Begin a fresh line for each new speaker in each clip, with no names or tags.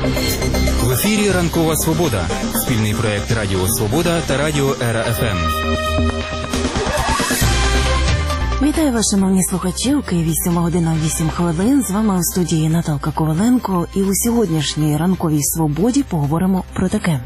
В ефірі «Ранкова Свобода» – спільний проєкт Радіо Свобода та Радіо Ера ФМ.
Вітаю вас, шановні слухачі. У Києві 7:08. З вами у студії Наталка Коваленко. І у сьогоднішній «Ранковій Свободі» поговоримо про таке.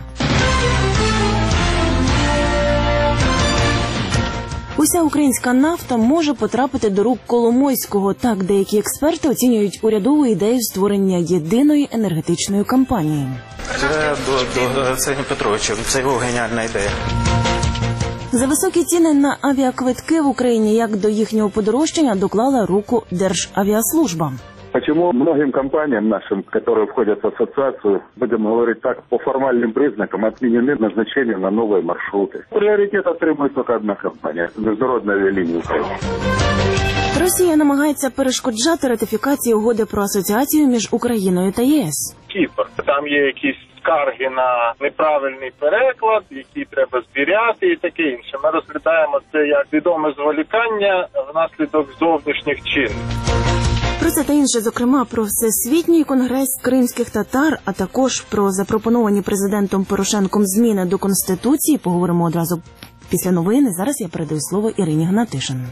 Уся українська нафта може потрапити до рук Коломойського. Так деякі експерти оцінюють урядову ідею створення єдиної енергетичної компанії.
Це до Арсенія Петровича. Це його геніальна ідея.
За високі ціни на авіаквитки в Україні, як до їхнього подорожчання, доклала руку Державіаслужба.
Почему многим компаниям нашим, которые входят в ассоциацию, будем говорить так, по формальным признакам отменены назначения на новые маршруты? Приоритет отримує только одна компания – Міжнародна авіалінія України.
Росія намагається перешкоджати ратифікації угоди про асоціацію між Україною та ЄС.
Кіпр. Там є якісь скарги на неправильний переклад, які треба звіряти і таке інше. Ми розглядаємо це як відоме зволікання внаслідок зовнішніх чинників.
Про це та інше, зокрема, про Всесвітній конгрес кримських татар, а також про запропоновані президентом Порошенком зміни до Конституції поговоримо одразу після новини. Зараз я передаю слово Ірині Гнатишин.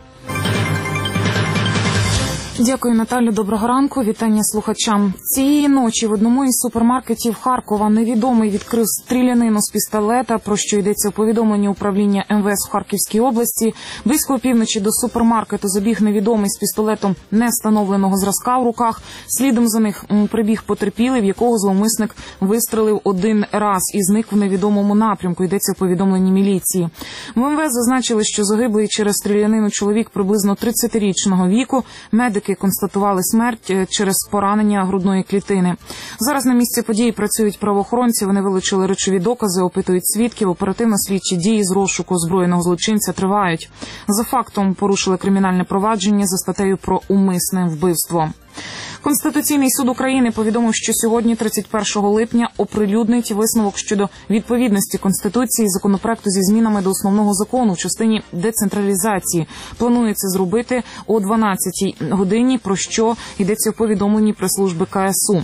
Дякую, Наталю. Доброго ранку. Вітання слухачам. Цієї ночі в одному із супермаркетів Харкова невідомий відкрив стрілянину з пістолета, про що йдеться у повідомленні управління МВС в Харківській області. Близько опівночі до супермаркету забіг невідомий з пістолетом невстановленого зразка в руках. Слідом за них прибіг потерпілий, в якого зловмисник вистрелив один раз і зник в невідомому напрямку. Йдеться в повідомленні міліції. В МВС зазначили, що загиблий через стрілянину чоловік приблизно 30-річного віку. Медики констатували смерть через поранення грудної клітини. Зараз на місці події працюють правоохоронці. Вони вилучили речові докази, опитують свідків. Оперативно-слідчі дії з розшуку озброєного злочинця тривають. За фактом порушили кримінальне провадження за статтею про умисне вбивство. Конституційний суд України повідомив, що сьогодні, 31 липня, оприлюднить висновок щодо відповідності Конституції законопроекту зі змінами до основного закону в частині децентралізації. Планує це зробити о 12-й годині, про що йдеться у повідомленні прес-служби КСУ.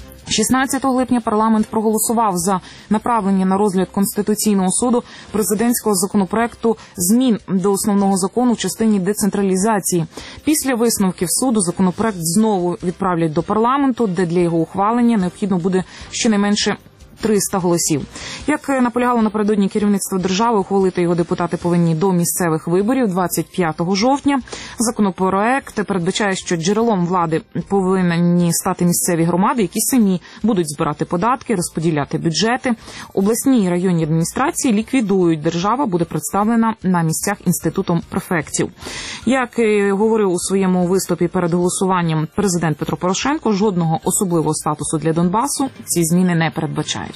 16 липня парламент проголосував за направлення на розгляд Конституційного суду президентського законопроекту змін до основного закону в частині децентралізації. Після висновків суду законопроект знову відправлять до парламенту, де для його ухвалення необхідно буде щонайменше 300 голосів. Як наполягало напередодні керівництво держави, ухвалити його депутати повинні до місцевих виборів 25 жовтня. Законопроект передбачає, що джерелом влади повинні стати місцеві громади, які самі будуть збирати податки, розподіляти бюджети. Обласні і районні адміністрації ліквідують. Держава буде представлена на місцях інститутом префектів. Як говорив у своєму виступі перед голосуванням президент Петро Порошенко, жодного особливого статусу для Донбасу ці зміни не передбачають.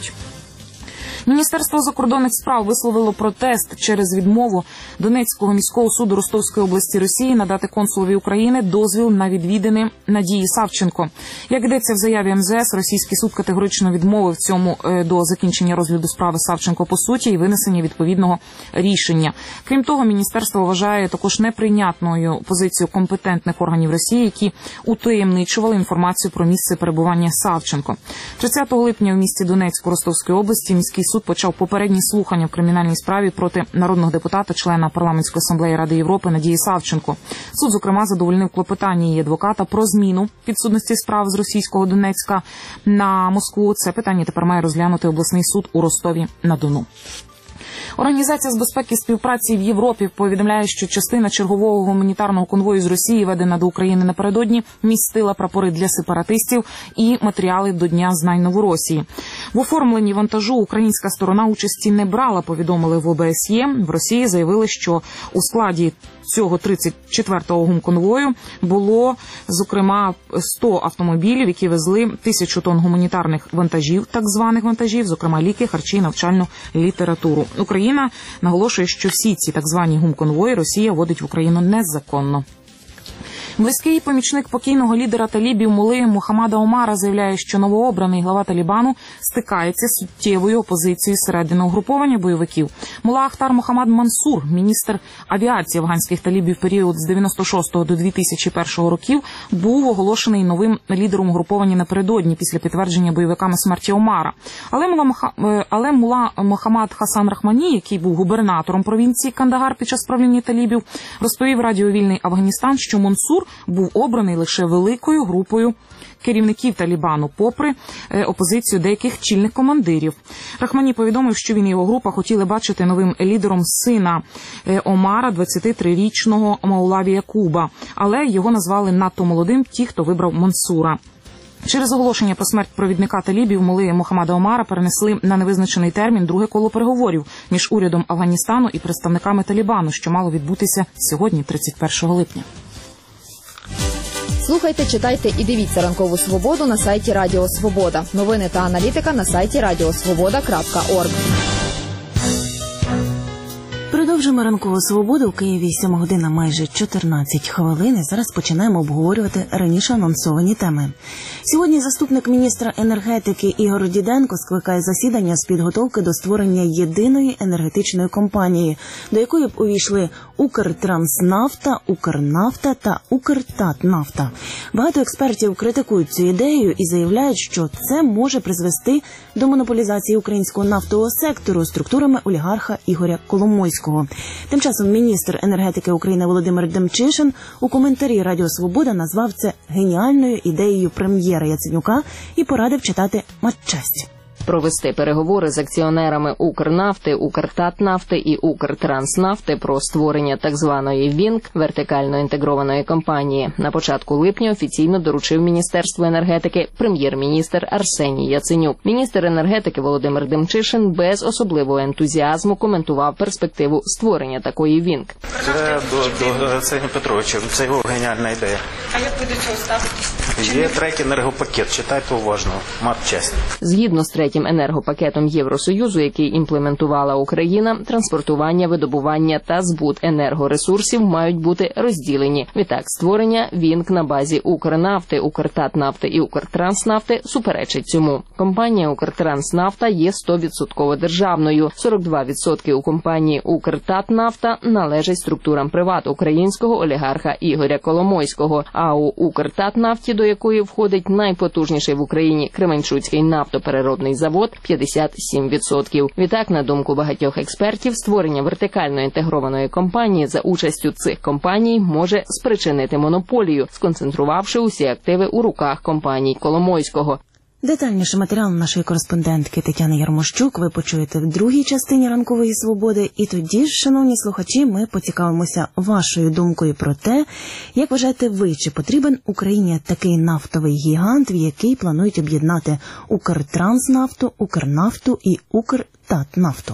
Міністерство закордонних справ висловило протест через відмову Донецького міського суду Ростовської області Росії надати консулові України дозвіл на відвідини Надії Савченко. Як йдеться в заяві МЗС, російський суд категорично відмовив цьому до закінчення розгляду справи Савченко по суті і винесення відповідного рішення. Крім того, міністерство вважає також неприйнятною позицію компетентних органів Росії, які утаємничували інформацію про місце перебування Савченко. 30 липня в місті Донецьку Ростовської області міський суд почав попередні слухання в кримінальній справі проти народного депутата, члена парламентської асамблеї Ради Європи Надії Савченко. Суд, зокрема, задовольнив клопотання її адвоката про зміну підсудності справ з російського Донецька на Москву. Це питання тепер має розглянути обласний суд у Ростові-на-Дону. Організація з безпеки і співпраці в Європі повідомляє, що частина чергового гуманітарного конвою з Росії, ведена до України напередодні, містила прапори для сепаратистів і матеріали до Дня знань Новоросії. В оформленні вантажу українська сторона участі не брала, повідомили в ОБСЄ. В Росії заявили, що у складі цього 34-го гумконвою було, зокрема, 100 автомобілів, які везли 1000 тонн гуманітарних вантажів, так званих вантажів, зокрема ліки, харчі, навчальну літературу. Україна наголошує, що всі ці так звані гумконвої Росія вводить в Україну незаконно. Близький помічник покійного лідера талібів Мулли Мухаммада Омара заявляє, що новообраний глава Талібану стикається з суттєвою опозицією середини угруповання бойовиків. Мулла Ахтар Мохаммад Мансур, міністр авіації афганських талібів в період з 96 до 2001 років, був оголошений новим лідером угруповання напередодні після підтвердження бойовиками смерті Омара. Але Мулла Мохаммад Хасан Рахмані, який був губернатором провінції Кандагар під час правління талібів, розповів радіо «Вільний Афганістан», що Мансур був обраний лише великою групою керівників Талібану, попри опозицію деяких чільних командирів. Рахмані повідомив, що він і його група хотіли бачити новим лідером сина Омара, 23-річного Маулаві Якуба, але його назвали надто молодим ті, хто вибрав Мансура. Через оголошення про смерть провідника талібів Мулли Мухаммада Омара перенесли на невизначений термін друге коло переговорів між урядом Афганістану і представниками Талібану, що мало відбутися сьогодні, 31 липня.
Слухайте, читайте і дивіться «Ранкову свободу» на сайті Радіо Свобода. Новини та аналітика на сайті radiosvoboda.org.
Продовжуємо «Ранкову свободу». У Києві 7 година майже 14 хвилин. І зараз починаємо обговорювати раніше анонсовані теми. Сьогодні заступник міністра енергетики Ігор Діденко скликає засідання з підготовки до створення єдиної енергетичної компанії, до якої б увійшли Укртранснафта, Укрнафта та Укртатнафта. Багато експертів критикують цю ідею і заявляють, що це може призвести до монополізації українського нафтового сектору структурами олігарха Ігоря Коломойського. Тим часом міністр енергетики України Володимир Демчишин у коментарі Радіо Свобода назвав це геніальною ідеєю прем'єра Яценюка і порадив читати матчасть.
Провести переговори з акціонерами Укрнафти, Укртатнафти і Укртранснафти про створення так званої ВІНК – вертикально інтегрованої компанії. На початку липня офіційно доручив Міністерству енергетики прем'єр-міністр Арсеній Яценюк. Міністр енергетики Володимир Демчишин без особливого ентузіазму коментував перспективу створення такої ВІНК.
Це до Арсенія Петровича, це його геніальна ідея.
А як ви до цього ставитесь?
Є третій енергопакет, читайте уважно, матчасть.
Згідно з третім енергопакетом Євросоюзу, який імплементувала Україна, транспортування, видобування та збут енергоресурсів мають бути розділені. Відтак, створення ВІНК на базі Укрнафти, Укртатнафти і Укртранснафти суперечить цьому. Компанія Укртранснафта є 100% державною. 42% у компанії Укртатнафта належать структурам приват українського олігарха Ігоря Коломойського, а у Укртатнафті, до якої входить найпотужніший в Україні Кременчуцький нафтопереробний завод, 57%. Відтак, на думку багатьох експертів, створення вертикально інтегрованої компанії за участю цих компаній може спричинити монополію, сконцентрувавши усі активи у руках компаній Коломойського.
Детальніше матеріал нашої кореспондентки Тетяни Ярмощук ви почуєте в другій частині «Ранкової свободи». І тоді ж, шановні слухачі, ми поцікавимося вашою думкою про те, як вважаєте ви, чи потрібен Україні такий нафтовий гігант, в який планують об'єднати Укртранснафту, Укрнафту і Укртатнафту.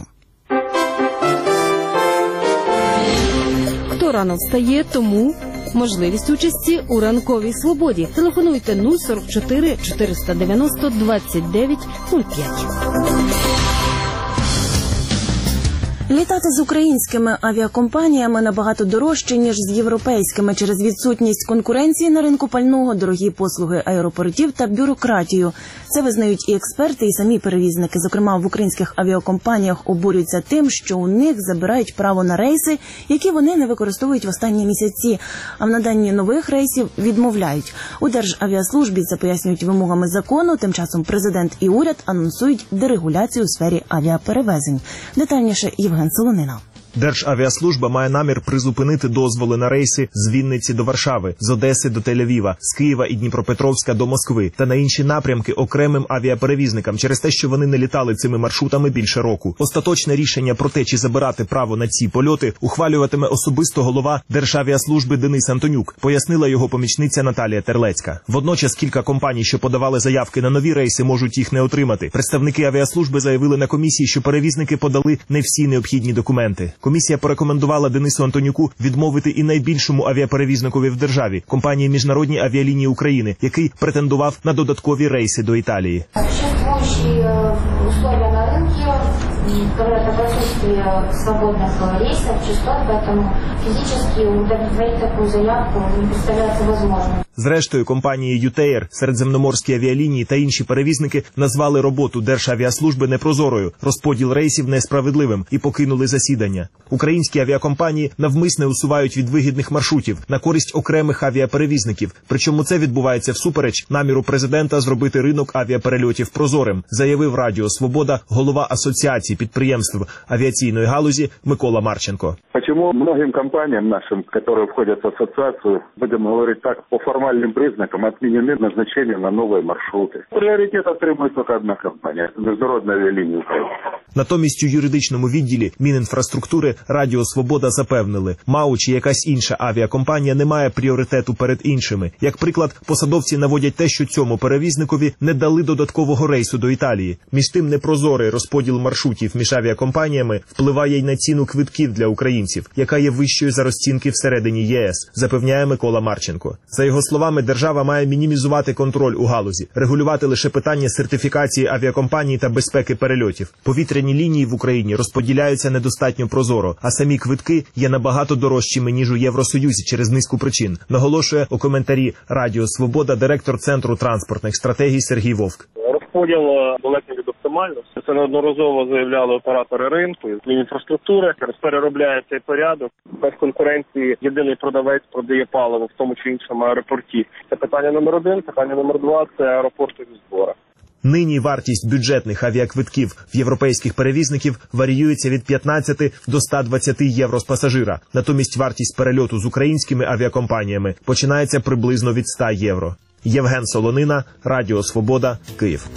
Хто рано встає, тому можливість участі у «Ранковій свободі». Телефонуйте 044 490 29 05.
Літати з українськими авіакомпаніями набагато дорожче, ніж з європейськими через відсутність конкуренції на ринку пального, дорогі послуги аеропортів та бюрократію. Це визнають і експерти, і самі перевізники. Зокрема, в українських авіакомпаніях обурюються тим, що у них забирають право на рейси, які вони не використовують в останні місяці, а в наданні нових рейсів відмовляють. У Державіаслужбі це пояснюють вимогами закону, тим часом президент і уряд анонсують дерегуляцію у сфері авіаперевезень. Детальніше Євген Солонина.
Державіаслужба має намір призупинити дозволи на рейси з Вінниці до Варшави, з Одеси до Тель-Авіва, з Києва і Дніпропетровська до Москви та на інші напрямки окремим авіаперевізникам через те, що вони не літали цими маршрутами більше року. Остаточне рішення про те, чи забирати право на ці польоти, ухвалюватиме особисто голова Державіаслужби Денис Антонюк, пояснила його помічниця Наталія Терлецька. Водночас кілька компаній, що подавали заявки на нові рейси, можуть їх не отримати. Представники авіаслужби заявили на комісії, що перевізники подали не всі необхідні документи. Комісія порекомендувала Денису Антонюку відмовити і найбільшому авіаперевізникові в державі – компанії «Міжнародні авіалінії України», який претендував на додаткові рейси до Італії.
Существующие условия на рынке говорят об отсутствии свободных рейсов, частот, поэтому физически удовлетворить такую заявку не представляется возможным.
Зрештою, компанії «Ютеєр», середземноморські авіалінії та інші перевізники назвали роботу Державіаслужби непрозорою, розподіл рейсів несправедливим і покинули засідання. Українські авіакомпанії навмисне усувають від вигідних маршрутів на користь окремих авіаперевізників. Причому це відбувається всупереч наміру президента зробити ринок авіаперельотів прозорим, заявив Радіо Свобода голова Асоціації підприємств авіаційної галузі Микола Марченко.
Почему многим компаниям нашим, которые входят в ассоциацию, будем говорить так, по формальным признакам отменены назначения на новые маршруты? Приоритет отримує только одна компания – Міжнародна авіалінія України.
Натомість у юридичному відділі Мінінфраструктури Радіо Свобода запевнили, МАУ чи якась інша авіакомпанія не має пріоритету перед іншими. Як приклад, посадовці наводять те, що цьому перевізникові не дали додаткового рейсу до Італії. Між тим, непрозорий розподіл маршрутів між авіакомпаніями впливає й на ціну квитків для українців, яка є вищою за розцінки всередині ЄС, запевняє Микола Марченко. За його словами, держава має мінімізувати контроль у галузі, регулювати лише питання сертифікації авіакомпаній та безпеки перельотів. Повітряні лінії в Україні розподіляються недостатньо прозоро, а самі квитки є набагато дорожчими, ніж у Євросоюзі через низку причин, наголошує у коментарі Радіо Свобода директор Центру транспортних стратегій Сергій Вовк.
Розподіл далеко від оптимальності. Це неодноразово заявляли оператори ринку, інфраструктури. Переробляє цей порядок. Без конкуренції єдиний продавець продає паливо в тому чи іншому аеропорті. Це питання номер 1. Питання номер 2 – це аеропортові збори.
Нині вартість бюджетних авіаквитків в європейських перевізників варіюється від 15 до 120 євро з пасажира. Натомість вартість перельоту з українськими авіакомпаніями починається приблизно від 100 євро. Євген Солонина, Радіо Свобода, Київ.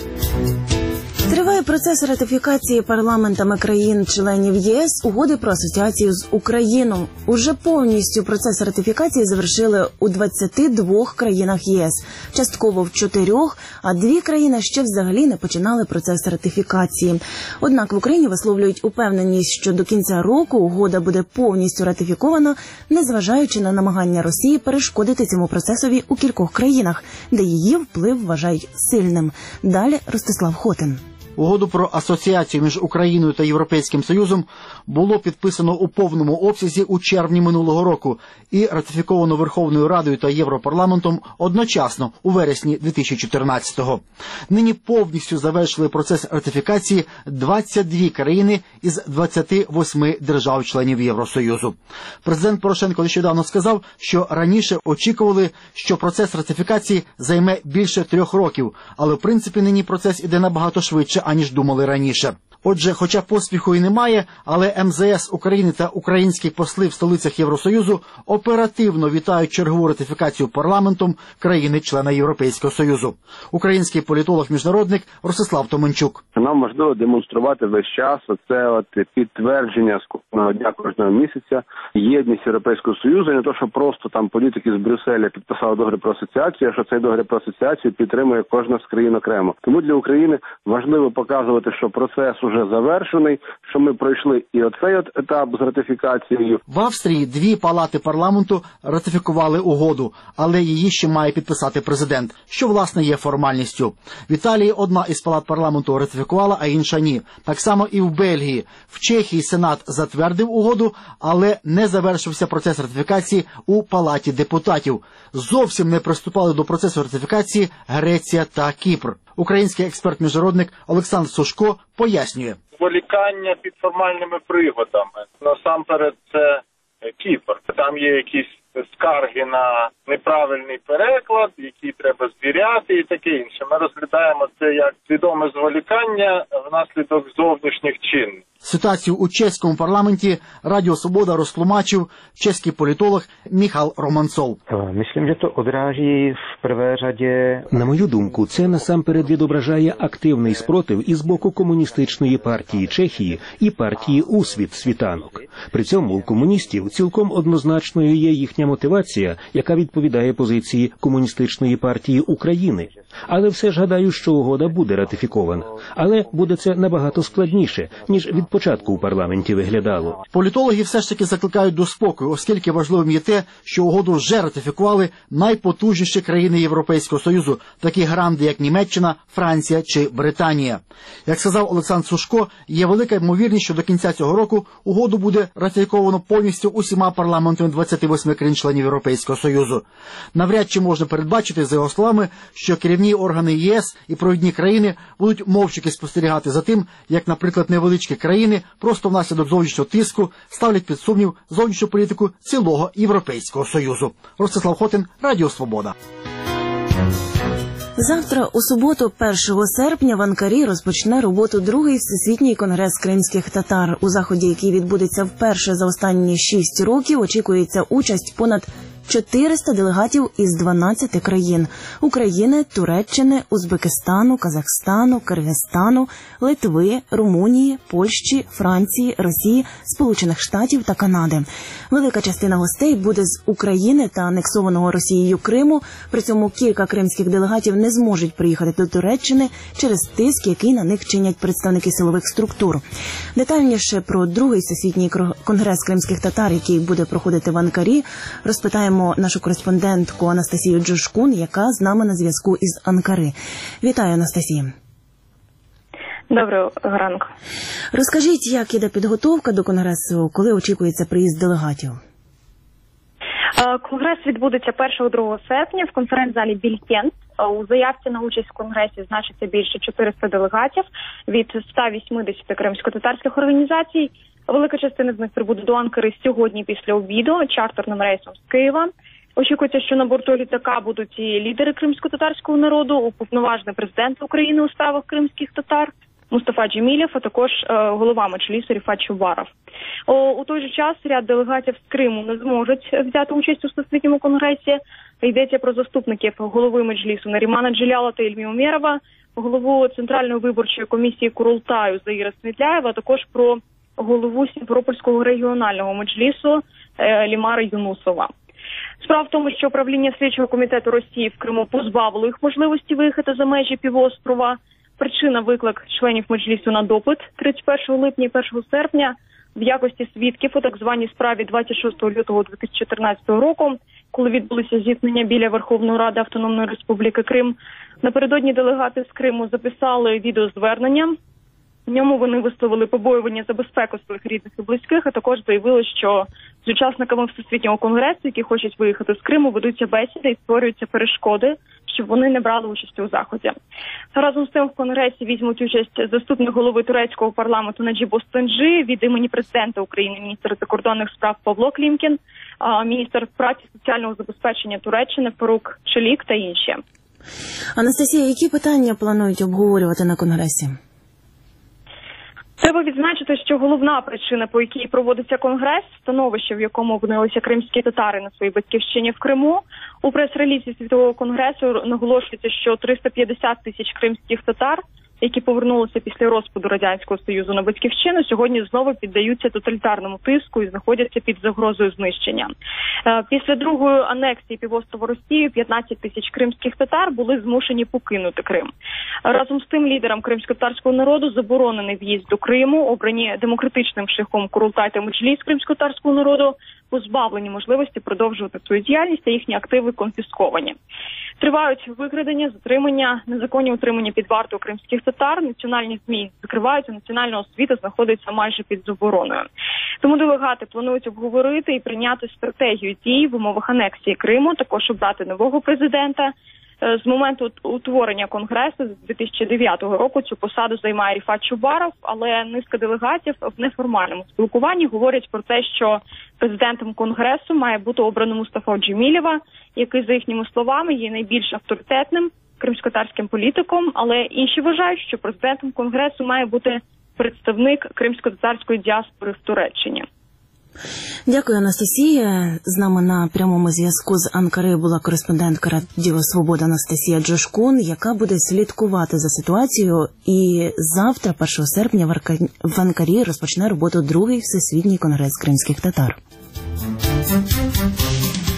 Триває процес ратифікації парламентами країн-членів ЄС угоди про асоціацію з Україною. Уже повністю процес ратифікації завершили у 22 країнах ЄС, частково в 4, а 2 країни ще взагалі не починали процес ратифікації. Однак в Україні висловлюють упевненість, що до кінця року угода буде повністю ратифікована, незважаючи на намагання Росії перешкодити цьому процесові у кількох країнах, де її вплив вважають сильним. Далі Ростислав Хотин.
Угоду про асоціацію між Україною та Європейським Союзом було підписано у повному обсязі у червні минулого року і ратифіковано Верховною Радою та Європарламентом одночасно у вересні 2014-го. Нині повністю завершили процес ратифікації 22 країни із 28 держав-членів Євросоюзу. Президент Порошенко нещодавно сказав, що раніше очікували, що процес ратифікації займе більше 3 років, але в принципі нині процес іде набагато швидше, аніж думали раніше. Отже, хоча поспіху і немає, але МЗС України та українські посли в столицях Євросоюзу оперативно вітають чергову ратифікацію парламентом країни-члена Європейського Союзу. Український політолог-міжнародник Ростислав Томенчук.
Нам важливо демонструвати весь час оце підтвердження з кожного дня, кожного місяця, єдність Європейського Союзу, не то, що просто там політики з Брюсселя підписали договір про асоціацію, а що цей договір про асоціацію підтримує кожна з країн окремо. Тому для України важливо показувати, що процес уже завершений, що ми пройшли і оцей етап з ратифікацією.
В Австрії 2 палати парламенту ратифікували угоду, але її ще має підписати президент, що, власне, є формальністю. В Італії одна із палат парламенту ратифікувала, а інша ні. Так само і в Бельгії. В Чехії Сенат затвердив угоду, але не завершився процес ратифікації у Палаті депутатів. Зовсім не приступали до процесу ратифікації Греція та Кіпр. Український експерт-міжнародник Олександр Сушко пояснює.
Зволікання під формальними приводами. Насамперед це Кіпр. Там є якісь скарги на неправильний переклад, які треба звіряти і таке інше. Ми розглядаємо це як свідоме зволікання внаслідок зовнішніх чинників.
Ситуацію у чеському парламенті Радіо Свобода розтлумачив чеський політолог Міхал Романцов.
Myslím, že to odráží v prvé řadě...
На мою думку, це насамперед відображає активний спротив із боку комуністичної партії Чехії і партії «Усвіт» світанок. При цьому у комуністів цілком однозначною є їхня мотивація, яка відповідає позиції комуністичної партії України. Але все ж гадаю, що угода буде ратифікована. Але буде це набагато складніше, ніж від початку у парламенті виглядало.
Політологи все ж таки закликають до спокою, оскільки важливим є те, що угоду вже ратифікували найпотужніші країни Європейського Союзу, такі гранди, як Німеччина, Франція чи Британія. Як сказав Олександр Сушко, є велика ймовірність, що до кінця цього року угоду буде ратифіковано повністю усіма парламентами 28 країн-членів Європейського Союзу. Навряд чи можна передбачити, за його словами, що керівні органи ЄС і провідні країни будуть мовчки спостерігати за тим, як, наприклад, невеличкі країни просто внаслідок зовнішнього тиску ставлять під сумнів зовнішню політику цілого Європейського Союзу. Ростислав Хотин, Радіо Свобода.
Завтра, у суботу, 1 серпня, в Анкарі розпочне роботу другий Всесвітній конгрес кримських татар. У заході, який відбудеться вперше за останні 6 років, очікується участь понад 400 делегатів із 12 країн – України, Туреччини, Узбекистану, Казахстану, Киргизстану, Литви, Румунії, Польщі, Франції, Росії, Сполучених Штатів та Канади. Велика частина гостей буде з України та анексованого Росією Криму, при цьому кілька кримських делегатів не зможуть приїхати до Туреччини через тиск, який на них чинять представники силових структур. Детальніше про другий Всесвітній конгрес кримських татар, який буде проходити в Анкарі, розпитаємо нашу кореспондентку Анастасію Джошкун, яка з нами на зв'язку із Анкари. Вітаю, Анастасія.
Доброго ранку.
Розкажіть, як іде підготовка до конгресу, коли очікується приїзд делегатів?
Конгрес відбудеться 1-2 серпня в конференц-залі Бількент. У заявці на участь в конгресі значиться більше 400 делегатів від 180 кримсько-татарських організацій. Велика частина з них прибуде до Анкари сьогодні після обіду чартерним рейсом з Києва. Очікується, що на борту літака будуть і лідери кримсько-татарського народу, уповноважений президент України у справах кримських татар Мустафа Джемілєв, а також голова Меджлісу Ріфат Чубаров. У той же час ряд делегатів з Криму не зможуть взяти участь у Всесвітньому конгресі. Йдеться про заступників голови Меджлісу Нарімана Джелялова та Ільмі Умєрова, голову Центральної виборчої комісії Курултаю Заїра Смітляєва, а також про голову Сімферопольського регіонального меджлісу Лімара Юнусова. Справа в тому, що управління слідчого комітету Росії в Криму позбавило їх можливості виїхати за межі півострова. Причина – виклик членів меджлісу на допит 31 липня і 1 серпня в якості свідків у так званій справі 26 лютого 2014 року, коли відбулися зіткнення біля Верховної Ради Автономної Республіки Крим. Напередодні делегати з Криму записали відеозвернення. В ньому вони висловили побоювання за безпеку своїх рідних і близьких, а також заявили, що з учасниками Всесвітнього конгресу, які хочуть виїхати з Криму, ведуться бесіди і створюються перешкоди, щоб вони не брали участь у заході. Разом з тим в конгресі візьмуть участь заступник голови турецького парламенту Наджіб Остенджі, від імені президента України міністр закордонних справ Павло Клімкін, міністр праці і соціального забезпечення Туреччини Фарук Челік та інші.
Анастасія, які питання планують обговорювати на конгресі?
Треба відзначити, що головна причина, по якій проводиться конгрес, становище, в якому опинилися кримські татари на своїй батьківщині в Криму. У прес-релізі Світового конгресу наголошується, що 350 тисяч кримських татар, які повернулися після розпаду Радянського Союзу на батьківщину, сьогодні знову піддаються тоталітарному тиску і знаходяться під загрозою знищення. Після другої анексії півострова Росії 15 тисяч кримських татар були змушені покинути Крим. Разом з тим лідерам кримсько-татарського народу заборонений в'їзд до Криму, обрані демократичним шляхом Курултай та Меджліс кримсько-татарського народу, позбавлені можливості продовжувати свою діяльність, а їхні активи конфісковані. Тривають викрадення, затримання, незаконні утримання під вартою кримських татар, національні ЗМІ закриваються, національна освіта знаходиться майже під забороною. Тому делегати планують обговорити і прийняти стратегію дій в умовах анексії Криму, також обрати нового президента. З моменту утворення Конгресу з 2009 року цю посаду займає Ріфат Чубаров, але низка делегатів в неформальному спілкуванні говорять про те, що президентом Конгресу має бути обрано Мустафа Джемілєва, який, за їхніми словами, є найбільш авторитетним кримськотатарським політиком, але інші вважають, що президентом Конгресу має бути представник кримсько-татарської діаспори в Туреччині.
Дякую, Анастасія. З нами на прямому зв'язку з Анкари була кореспондентка Радіо Свобода Анастасія Джошкун, яка буде слідкувати за ситуацією. І завтра, 1 серпня, в Анкарі розпочне роботу другий Всесвітній конгрес кримських татар. Тема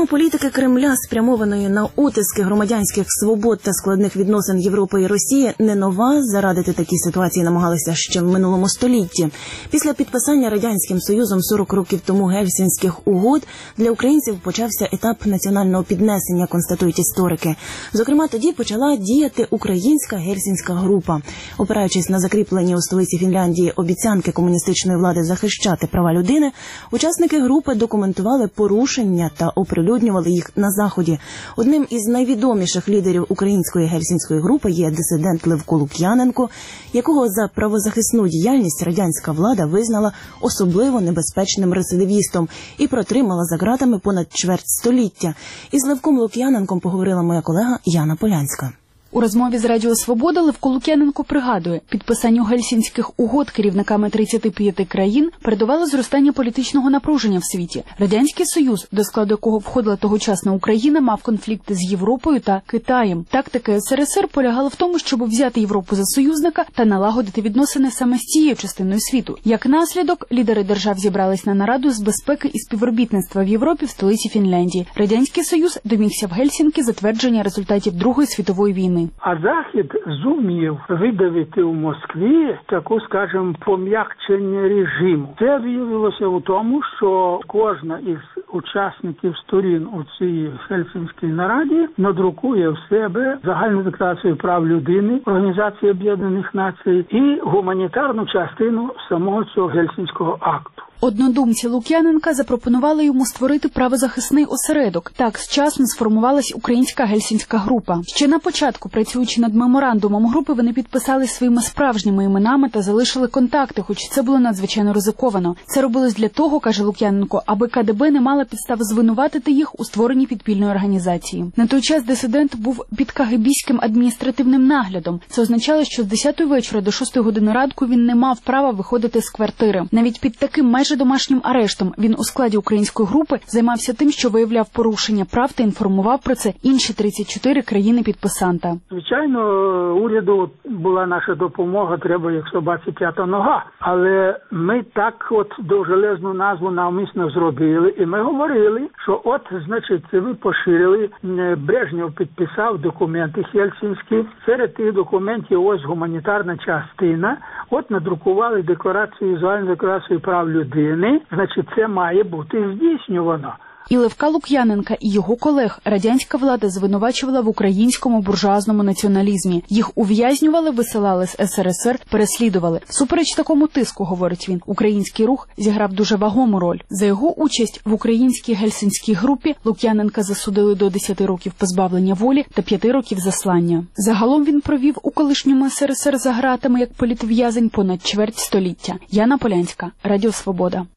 Тема політики Кремля, спрямованої на утиски громадянських свобод та складних відносин Європи і Росії, не нова. Зарадити такій ситуації намагалися ще в минулому столітті. Після підписання Радянським Союзом 40 років тому Гельсінських угод для українців почався етап національного піднесення, констатують історики. Зокрема, тоді почала діяти українська Гельсінська група. Опираючись на закріплені у столиці Фінляндії обіцянки комуністичної влади захищати права людини, учасники групи документували порушення та оприлюднювали їх на Заході. Одним із найвідоміших лідерів української Гельсінської групи є дисидент Левко Лук'яненко, якого за правозахисну діяльність радянська влада визнала особливо небезпечним рецидивістом і протримала за ґратами понад чверть століття. Із Левком Лук'яненком поговорила моя колега Яна Полянська.
У розмові з Радіо Свобода Левко Лук'яненко пригадує, підписанню Гельсінських угод керівниками 35 країн передувало зростання політичного напруження в світі. Радянський Союз, до складу якого входила тогочасна Україна, мав конфлікти з Європою та Китаєм. Тактика СРСР полягала в тому, щоб взяти Європу за союзника та налагодити відносини саме з цією частиною світу. Як наслідок, лідери держав зібрались на нараду з безпеки і співробітництва в Європі в столиці Фінляндії. Радянський Союз домігся в Гельсінкі затвердження результатів Другої світової війни.
А Захід зумів видавити у Москві таку, скажімо, пом'якчення режиму. Це виявилося у тому, що кожна із учасників сторін у цій Гельсінській нараді надрукує в себе загальну декларацію прав людини, Організації Об'єднаних Націй і гуманітарну частину самого цього Гельсінського акту.
Однодумці Лук'яненка запропонували йому створити правозахисний осередок. Так з часом сформувалась українська Гельсінська група. Ще на початку, працюючи над меморандумом групи, вони підписали своїми справжніми іменами та залишили контакти, хоч це було надзвичайно ризиковано. Це робилось для того, каже Лук'яненко, аби КДБ не мала підстав звинуватити їх у створенні підпільної організації. На той час дисидент був під кагебійським адміністративним наглядом. Це означало, що з 10-ї вечора до 6-ї години ранку він не мав права виходити з квартири. Навіть під таким майже домашнім арештом він у складі української групи займався тим, що виявляв порушення прав та інформував про це інші 34 країни-підписанта.
Звичайно, уряду була наша допомога, треба як собаці п'ята нога. Але ми так довжелезну назву навмисно зробили, і ми говорили, що значить, ви поширили, Брежнєв підписав документи Гельсінські, серед тих документів ось гуманітарна частина, надрукували декларацію, загальну декларацію прав людини, значить це має бути здійснювано.
І Левка Лук'яненка, і його колег радянська влада звинувачувала в українському буржуазному націоналізмі. Їх ув'язнювали, висилали з СРСР, переслідували. Супереч такому тиску, говорить він, український рух зіграв дуже вагому роль. За його участь в українській Гельсінській групі Лук'яненка засудили до 10 років позбавлення волі та 5 років заслання. Загалом він провів у колишньому СРСР за ґратами як політв'язень понад чверть століття. Яна Полянська, Радіо Свобода.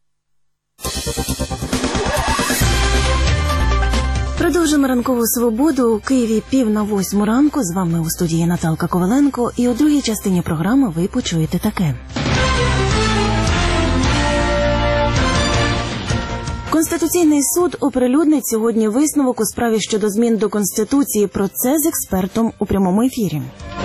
Продовжимо ранкову свободу. У Києві 7:45 ранку. З вами у студії Наталка Коваленко. І у другій частині програми ви почуєте таке. Конституційний суд оприлюднить сьогодні висновок у справі щодо змін до Конституції. Про це з експертом у прямому ефірі.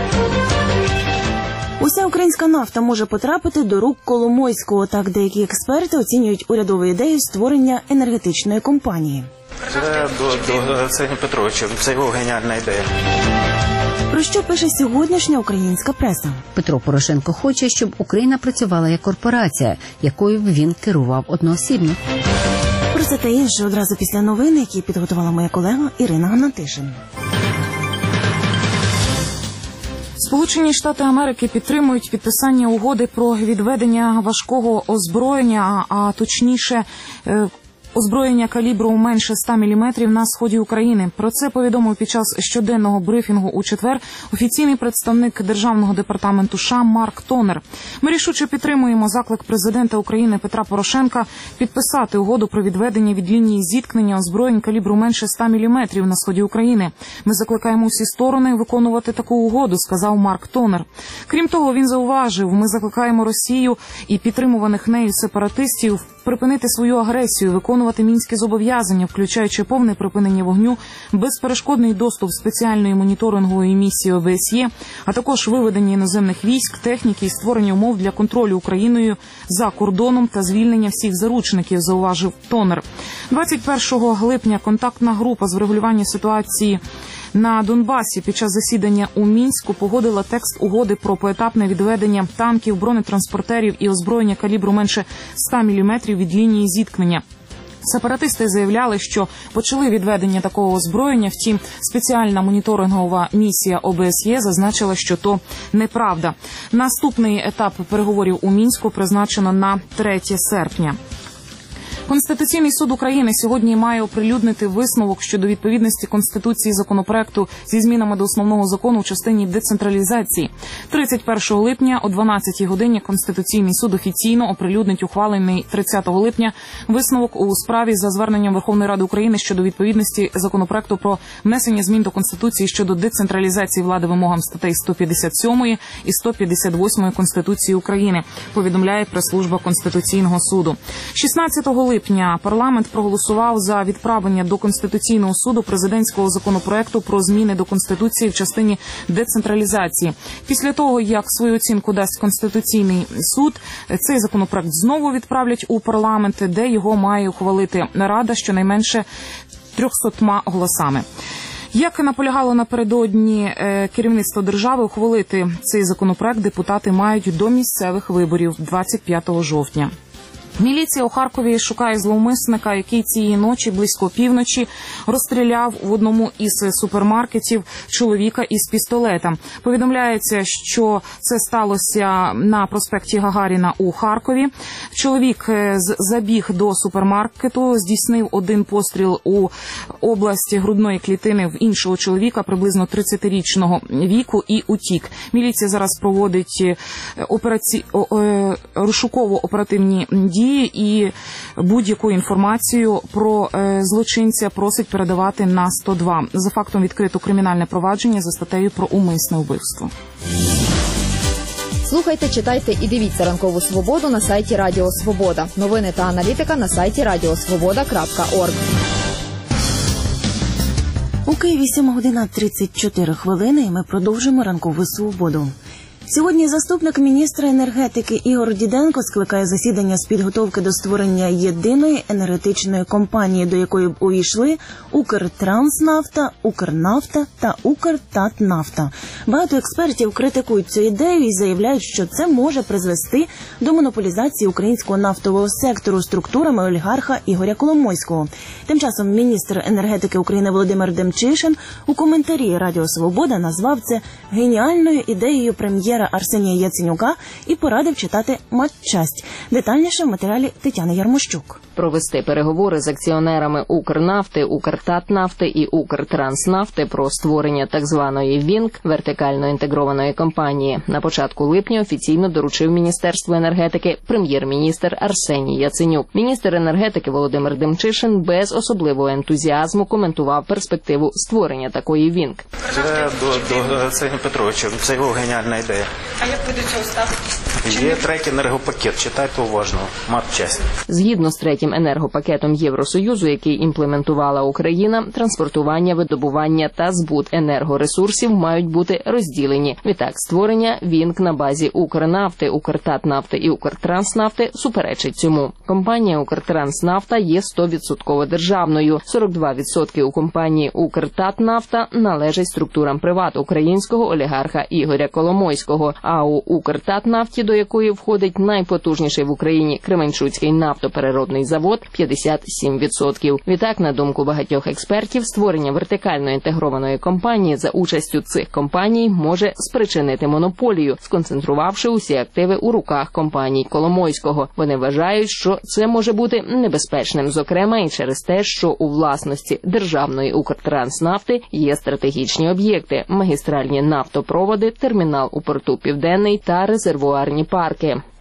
Уся українська нафта може потрапити до рук Коломойського. Так деякі експерти оцінюють урядову ідею створення енергетичної компанії.
Це до Арсенія Петровича, це його геніальна ідея.
Про що пише сьогоднішня українська преса?
Петро Порошенко хоче, щоб Україна працювала як корпорація, якою б він керував одноосібно.
Про це та інше одразу після новин, які підготувала моя колега Ірина Гнатишин.
Сполучені Штати Америки підтримують підписання угоди про відведення важкого озброєння, а точніше озброєння калібру менше 100 мм на сході України. Про це повідомив під час щоденного брифінгу у четвер офіційний представник Державного департаменту США Марк Тонер. Ми рішуче підтримуємо заклик президента України Петра Порошенка підписати угоду про відведення від лінії зіткнення озброєнь калібру менше 100 мм на сході України. Ми закликаємо усі сторони виконувати таку угоду, сказав Марк Тонер. Крім того, він зауважив, ми закликаємо Росію і підтримуваних нею сепаратистів припинити свою агресію, виконувати виконувати мінські зобов'язання, включаючи повне припинення вогню, безперешкодний доступ спеціальної моніторингової місії ОБСЄ, а також виведення іноземних військ, техніки і створення умов для контролю Україною за кордоном та звільнення всіх заручників, зауважив Тонер. 21 липня контактна група з врегулювання ситуації на Донбасі під час засідання у Мінську погодила текст угоди про поетапне відведення танків, бронетранспортерів і озброєння калібру менше 100 мм від лінії зіткнення. Сепаратисти заявляли, що почали відведення такого озброєння, втім спеціальна моніторингова місія ОБСЄ зазначила, що то неправда. Наступний етап переговорів у Мінську призначено на 3 серпня. Конституційний суд України сьогодні має оприлюднити висновок щодо відповідності Конституції законопроекту зі змінами до основного закону в частині децентралізації. 31 липня о 12 годині Конституційний суд офіційно оприлюднить ухвалений 30 липня висновок у справі за зверненням Верховної Ради України щодо відповідності законопроекту про внесення змін до Конституції щодо децентралізації влади вимогам статей 157 і 158 Конституції України, повідомляє прес-служба Конституційного суду. 16 липня парламент проголосував за відправлення до Конституційного суду президентського законопроекту про зміни до Конституції в частині децентралізації. Після того, як свою оцінку дасть Конституційний суд, цей законопроект знову відправлять у парламент, де його має ухвалити Рада щонайменше 300 голосами. Як наполягало напередодні керівництво держави, ухвалити цей законопроект депутати мають до місцевих виборів 25 жовтня. Міліція у Харкові шукає зловмисника, який цієї ночі близько півночі розстріляв в одному із супермаркетів чоловіка із пістолетом. Повідомляється, що це сталося на проспекті Гагаріна у Харкові. Чоловік забіг до супермаркету, здійснив один постріл у області грудної клітини в іншого чоловіка приблизно 30-річного віку і утік. Міліція зараз проводить розшуково-оперативні дії і будь-яку інформацію про злочинця просить передавати на 102. За фактом відкрито кримінальне провадження за статтею про умисне вбивство.
Слухайте, читайте і дивіться «Ранкову свободу» на сайті Радіо Свобода. Новини та аналітика на сайті radiosvoboda.org.
У Києві 7:34 і ми продовжимо «Ранкову свободу». Сьогодні заступник міністра енергетики Ігор Діденко скликає засідання з підготовки до створення єдиної енергетичної компанії, до якої б увійшли Укртранснафта, Укрнафта та Укртатнафта. Багато експертів критикують цю ідею і заявляють, що це може призвести до монополізації українського нафтового сектору структурами олігарха Ігоря Коломойського. Тим часом міністр енергетики України Володимир Демчишин у коментарі Радіо Свобода назвав це геніальною ідеєю прем'єра Арсенія Яценюка і порадив читати матчасть. Детальніше в матеріалі Тетяни Ярмощук.
Провести переговори з акціонерами Укрнафти, Укртатнафти і Укртранснафти про створення так званої ВІНК – вертикально інтегрованої компанії. На початку липня офіційно доручив Міністерству енергетики прем'єр-міністр Арсеній Яценюк. Міністр енергетики Володимир Демчишин без особливого ентузіазму коментував перспективу створення такої ВІНК.
Це до Арсенія Петровича, це його геніальна ідея.
А як ви до цього ставитесь?
Є третій енергопакет, читайте уважно, матчасть.
Згідно з третім енергопакетом Євросоюзу, який імплементувала Україна, транспортування, видобування та збут енергоресурсів мають бути розділені. Відтак, створення ВІНК на базі Укрнафти, Укртатнафти і Укртранснафти суперечить цьому. Компанія Укртранснафта є 100% державною. 42% у компанії Укртатнафта належать структурам приват українського олігарха Ігоря Коломойського, а у Укртатнафті, до якої входить найпотужніший в Україні Кременчуцький нафтопереробний завод, 57%. Відтак, на думку багатьох експертів, створення вертикально інтегрованої компанії за участю цих компаній може спричинити монополію, сконцентрувавши усі активи у руках компаній Коломойського. Вони вважають, що це може бути небезпечним, зокрема і через те, що у власності державної Укртранснафти є стратегічні об'єкти – магістральні нафтопроводи, термінал у порту Південний та резервуарні парки.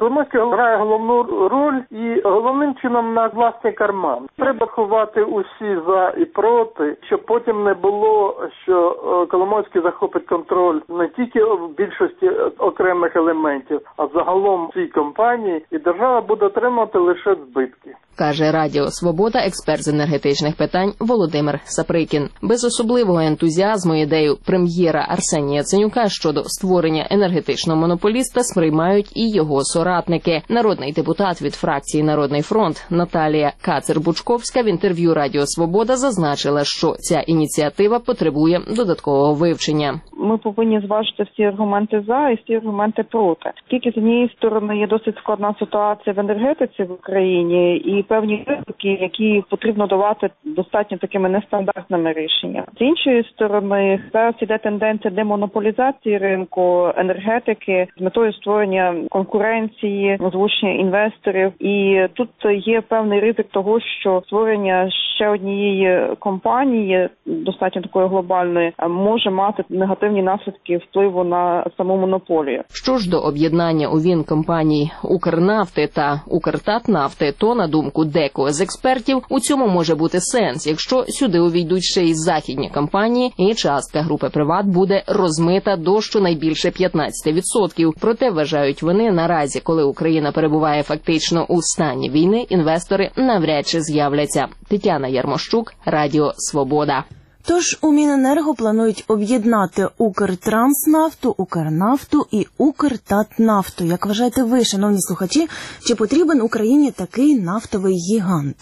Коломойський грає головну роль і головним чином на власний карман. Треба ховати усі за і проти, щоб потім не було, що Коломойський захопить контроль не тільки в більшості окремих елементів, а загалом всій компанії, і держава буде отримувати лише збитки.
Каже Радіо Свобода експерт з енергетичних питань Володимир Саприкін. Без особливого ентузіазму ідею прем'єра Арсенія Яценюка щодо створення енергетичного монополіста сприймають і його соратники. Народний депутат від фракції «Народний фронт» Наталія Кацер-Бучковська в інтерв'ю Радіо Свобода зазначила, що ця ініціатива потребує додаткового вивчення.
Ми повинні зважити всі аргументи за і всі аргументи проти. Оскільки з однієї сторони є досить складна ситуація в енергетиці в Україні і певні ризики, які потрібно давати достатньо такими нестандартними рішеннями. З іншої сторони, зараз іде тенденція демонополізації ринку енергетики з метою створення конкуренції, залучення інвесторів. І тут є певний ризик того, що створення ще однієї компанії, достатньо такої глобальної, може мати негативні наслідки впливу на саму монополію.
Що ж до об'єднання у ВІН компаній «Укрнафти» та «Укртатнафти», то, на думку декого з експертів, у цьому може бути сенс, якщо сюди увійдуть ще й західні компанії, і частка групи «Приват» буде розмита до щонайбільше 15%. Проте, вважають вони, наразі, коли Україна перебуває фактично у стані війни, інвестори навряд чи з'являться. Тетяна Ярмощук, Радіо Свобода.
Тож у Міненерго планують об'єднати Укртранснафту, Укрнафту і Укртатнафту. Як вважаєте ви, шановні слухачі, чи потрібен Україні такий нафтовий гігант?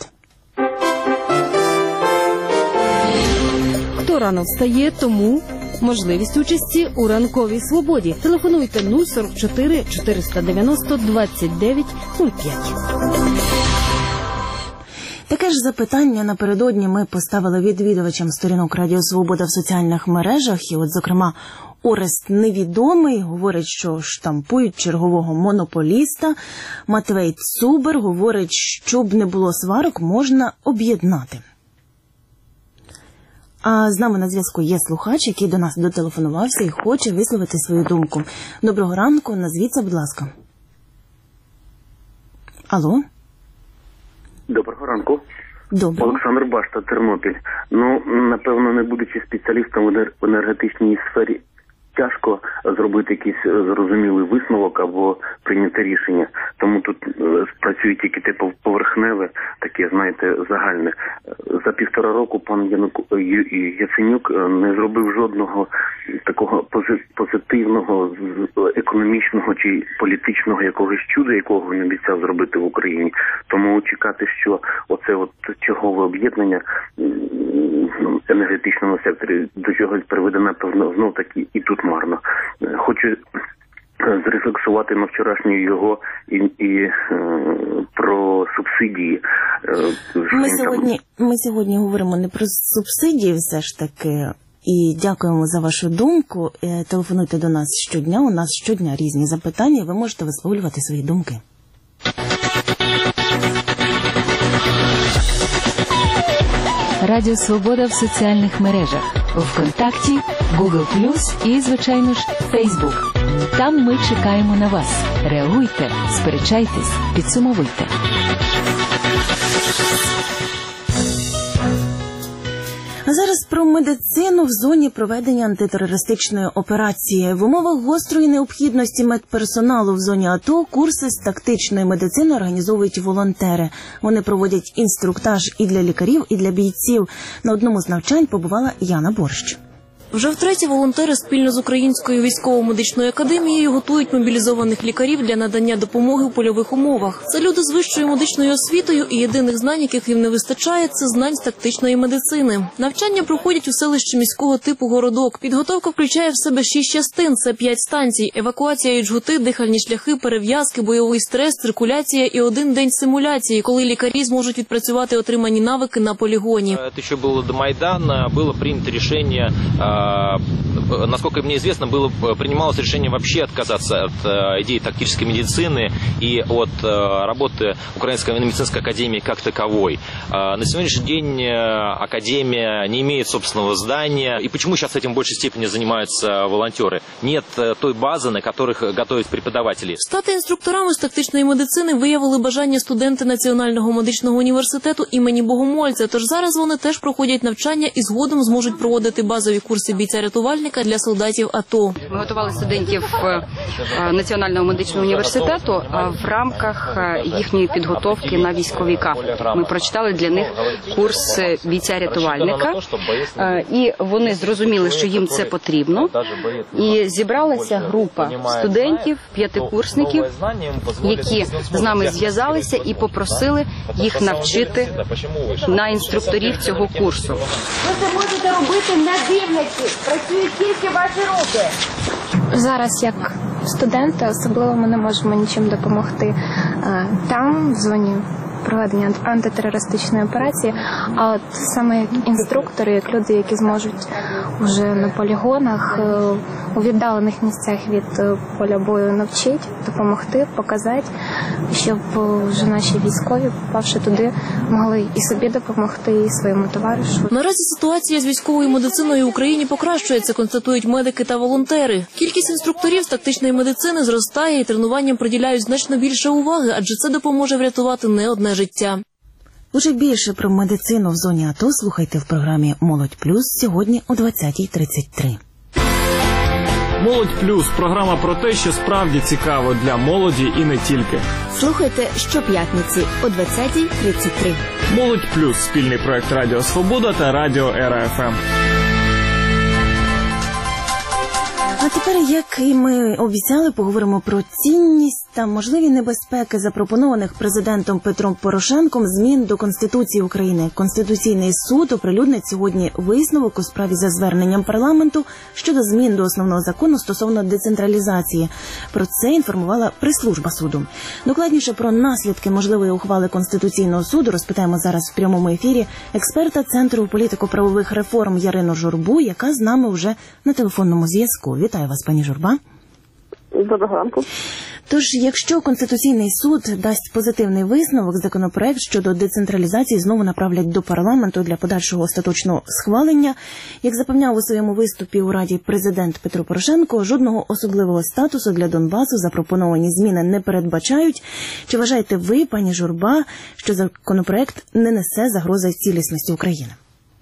Хто рано встає, тому можливість участі у ранковій свободі. Телефонуйте 044 490 29 05.
Таке ж запитання напередодні ми поставили відвідувачам сторінок Радіо Свобода в соціальних мережах. І от, зокрема, Орест Невідомий говорить, що штампують чергового монополіста. Матвей Цубер говорить, щоб не було сварок, можна об'єднати. А з нами на зв'язку є слухач, який до нас дотелефонувався і хоче висловити свою думку. Доброго ранку, назвіться, будь ласка. Алло?
Доброго ранку.
Добре.
Олександр Башта, Тернопіль. Напевно, не будучи спеціалістом в енергетичній сфері, тяжко зробити якийсь зрозумілий висновок або прийняти рішення. Тому тут працює тільки поверхневе, таке, знаєте, загальне. За 1,5 року пан Яценюк не зробив жодного такого позитивного, економічного чи політичного якогось чуда, якого він обіцяв зробити в Україні. Тому чекати, що оце чергове об'єднання енергетичному секторі до чогось приведе, напевно, знов таки і тут марно. Хочу зрефлексувати на вчорашнє його і про субсидії.
Ми сьогодні говоримо не про субсидії все ж таки. І дякуємо за вашу думку. Телефонуйте до нас щодня. У нас щодня різні запитання. Ви можете висловлювати свої думки.
Радіо Свобода в соціальних мережах. ВКонтакті, Google+, і, звичайно ж, Facebook. Там ми чекаємо на вас. Реагуйте, сперечайтесь, підсумовуйте.
А зараз про медицину в зоні проведення антитерористичної операції. В умовах гострої необхідності медперсоналу в зоні АТО курси з тактичної медицини організовують волонтери. Вони проводять інструктаж і для лікарів, і для бійців. На одному з навчань побувала Яна Борщ.
Вже втретє волонтери спільно з Українською військово-медичною академією готують мобілізованих лікарів для надання допомоги у польових умовах. Це люди з вищою медичною освітою, і єдиних знань, яких їм не вистачає, це знань з тактичної медицини. Навчання проходять у селищі міського типу Городок. Підготовка включає в себе 6 частин, це 5 станцій: евакуація і джгути, дихальні шляхи, перев'язки, бойовий стрес, циркуляція і 1 день симуляції, коли лікарі зможуть відпрацювати отримані навики на полігоні.
Це ще було до Майдану, було прийнято рішення
насколько мне известно, принималось решение вообще отказаться от идеи тактической медицины и от работы Украинской военно-медицинской академии как таковой. На сегодняшний день академия не имеет собственного здания. И почему сейчас этим в большей степени занимаются волонтеры? Нет той базы, на которых готовят преподаватели.
Стати інструкторами з тактичної медицини виявили бажання студенти Національного медичного університету імені Богомольця. Тож зараз вони теж проходять навчання і згодом зможуть проводити базові курси бійця-рятувальника для солдатів АТО.
Ми готували студентів Національного медичного університету в рамках їхньої підготовки на військовий кафедрі. Ми прочитали для них курс бійця-рятувальника, і вони зрозуміли, що їм це потрібно. І зібралася група студентів, п'ятикурсників, які з нами зв'язалися і попросили їх навчити на інструкторів цього курсу.
Ви це можете робити не дивлячись, працюють тільки ваші руки.
Зараз, як студенти, особливо ми не можемо нічим допомогти там, в зоні проведення антитерористичної операції, а от саме як інструктори, як люди, які зможуть вже на полігонах, у віддалених місцях від поля бою навчити, допомогти, показати, щоб вже наші військові, попавши туди, могли і собі допомогти, і своєму товаришу.
Наразі ситуація з військовою медициною в Україні покращується, констатують медики та волонтери. Кількість інструкторів з тактичної медицини зростає і тренуванням приділяють значно більше уваги, адже це допоможе врятувати не одне життя.
Уже більше про медицину в зоні АТО слухайте в програмі «Молодь плюс» сьогодні о 20:33.
«Молодь плюс» – програма про те, що справді цікаво для молоді і не тільки.
Слухайте щоп'ятниці о 20:33.
«Молодь плюс» – спільний проект Радіо Свобода та Радіо Ера ФМ.
А тепер, як і ми обіцяли, поговоримо про цінність та можливі небезпеки запропонованих президентом Петром Порошенком змін до Конституції України. Конституційний суд оприлюднить сьогодні висновок у справі за зверненням парламенту щодо змін до основного закону стосовно децентралізації. Про це інформувала прес-служба суду. Докладніше про наслідки можливої ухвали Конституційного суду розпитаємо зараз в прямому ефірі експерта Центру політико-правових реформ Ярину Журбу, яка з нами вже на телефонному зв'язку. Вітаю вас, пані Журба.
Доброго ранку.
Тож, якщо Конституційний суд дасть позитивний висновок, законопроект щодо децентралізації знову направлять до парламенту для подальшого остаточного схвалення. Як запевняв у своєму виступі у Раді президент Петро Порошенко, жодного особливого статусу для Донбасу запропоновані зміни не передбачають. Чи вважаєте ви, пані Журба, що законопроект не несе загрози цілісності України?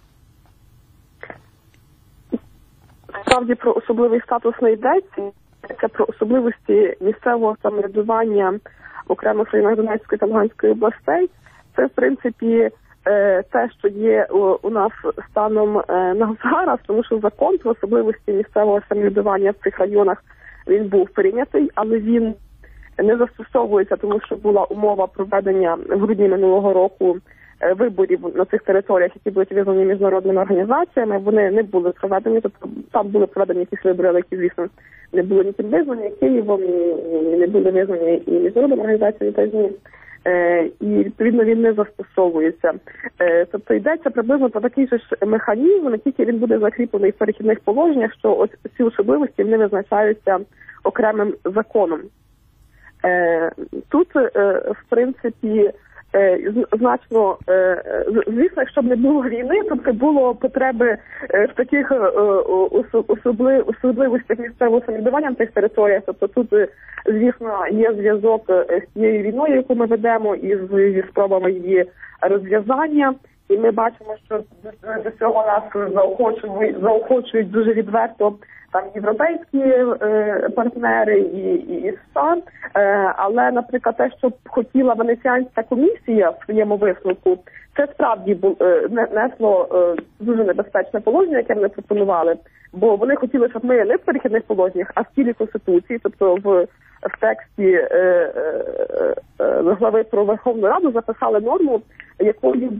Справді про особливий статус не йдеться. Це про особливості місцевого самоврядування в окремих районах Донецької та Луганської областей. Це, в принципі, те, що є у нас станом на зараз, тому що закон про особливості місцевого самоврядування в цих районах, він був прийнятий, але він не застосовується, тому що була умова проведення в грудні минулого року виборів на цих територіях, які були визнані міжнародними організаціями. Вони не були проведені, тобто там були проведені якісь вибори, які, звісно, не були ні визнані Києвом, і не були визнані і міжнародними організаціями теж ні. І, відповідно, він не застосовується. Тобто йдеться приблизно про такий же ж механізм, не тільки він буде закріплений в перехідних положеннях, що ось ці особливості вони визначаються окремим законом. Тут, в принципі, значно, звісно, якщо б не було війни, то б було потреби в таких особливостях місцевого самоврядування на цих територіях. Тобто тут, звісно, є зв'язок з цією війною, яку ми ведемо, і зі спробами її розв'язання. І ми бачимо, що до цього нас заохочують дуже відверто там європейські партнери і США, але, наприклад, те, що хотіла Венеціанська комісія в своєму висновку, це справді несло дуже небезпечне положення, яке вони пропонували, бо вони хотіли, щоб ми не в перехідних положеннях, а в тілі Конституції, тобто в тексті глави про Верховну Раду записали норму, якою